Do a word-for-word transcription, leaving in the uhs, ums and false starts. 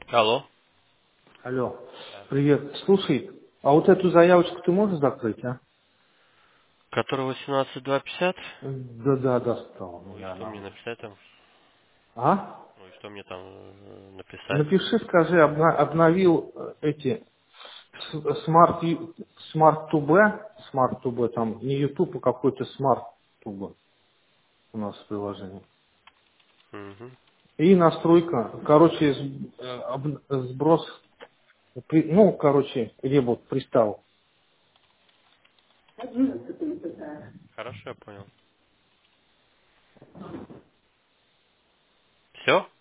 Алло. Алло, Да. привет. Слушай, а вот эту заявочку ты можешь закрыть, а? Который восемнадцать два пятьдесят? Да, да, достал Ну и меня что мне она. написать там? А? Ну и что мне там э, написать? Напиши, скажи, обна- обновил э, эти с- смарт ю- смарт туб, смарт туб, там не YouTube, а какой-то смарт туб у нас в приложении. Угу. И настройка, короче, с- э, об- сброс, при- ну, короче, ребут пристал. Хорошо, я понял. Все?